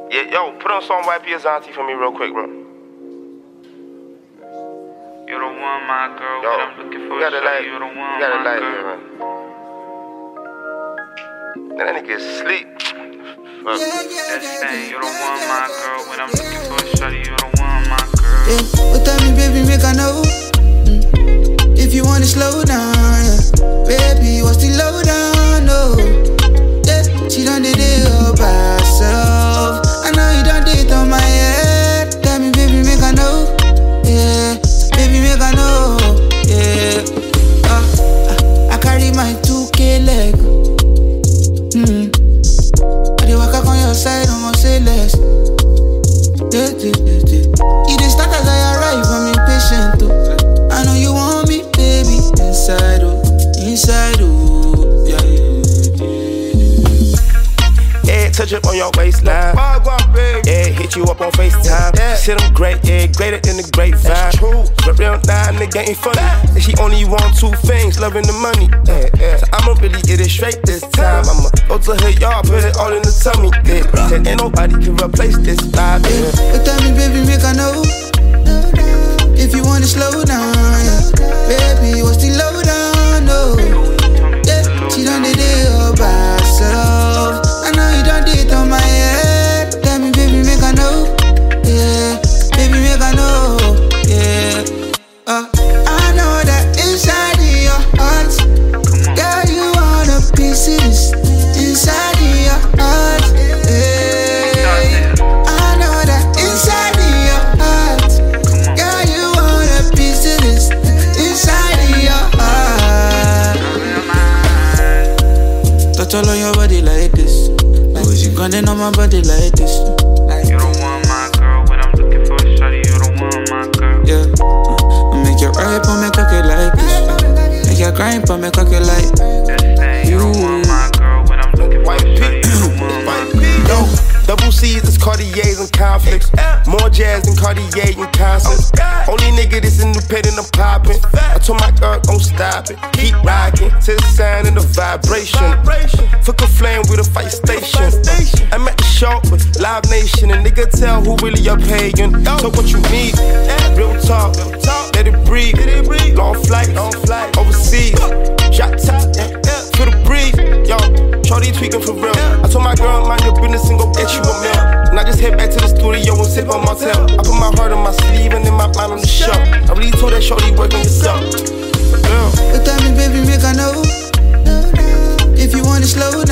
Yeah, yo, put on some YP Azanti for me real quick, bro. You're the one, my girl. Yo, what I'm looking for. you gotta like, you're the one, you gotta my like girl. it, man. That nigga sleep. Fuck. That's saying you're the one, my girl. When I'm looking for a shawty, you're the one, my girl. Yeah, but tell me, baby, make I know. If you wanna slow down, yeah. Baby, what's the lowdown? No, yeah, she done did it all by herself. I know you done did it on my head. Tell me, baby, make I know. Yeah, baby, make I know. Yeah, I carry my 2K leg. I dey walk up on your side, I'ma say less. Yeah. You dey start as I arrive, I'm impatient too. I know you want me, baby. Inside, oh, yeah. Yeah, touch up on your waistline. Yeah, hit you up on FaceTime. Yeah. Shit, I'm great, yeah, greater than the grapevine. That's true. But real nah, nigga ain't funny. And she only want two things, loving the money. So I'ma really get it straight this time. I'ma go to her yard, put it all in the tummy. Said ain't nobody can replace this vibe. Yeah. But tell me, baby, make I know. If you wanna slow down, yeah. Baby, what's the lowdown? No, yeah, she done did it all by herself. I know you done did it on my head. Tell me, baby, make I know. Yeah, baby, make I know. Yeah, I know that inside of your heart, girl, you want a piece of this inside of your heart. Yeah, I know that inside of your heart, girl, you want a piece of this inside of your heart. Touch all on your body like this. Was you grinding on my body like this? You're the one, my girl. When I'm looking for a shawty, you're the one, my girl. Yeah, I make you right, but me cock it like this. Make you grind, but me cock it like. That's saying you're the one, my girl. When I'm looking for a shawty, you're the one, my girl. Yo, double C's is Cartiers and conflicts. More jazz than Cartier and concerts. Only nigga that's independent, I'm popping. I told my girl, don't stop it. Keep rocking to the sound and the vibration. Fuck a flame with a fight station. I'm at the show with Live Nation. And nigga tell who really you're paying. Talk what you need. Real talk, let it breathe. Long flight, overseas. Shot top, feel the breeze. Yo, shorty tweaking for real. I told my girl, mind your business and go get you a meal. And I just head back to the studio and sip on my tail. I put my heart on my sleeve and then my mind on the show. I really told that shorty work on yourself. But tell me, baby, make I know. If you wanna slow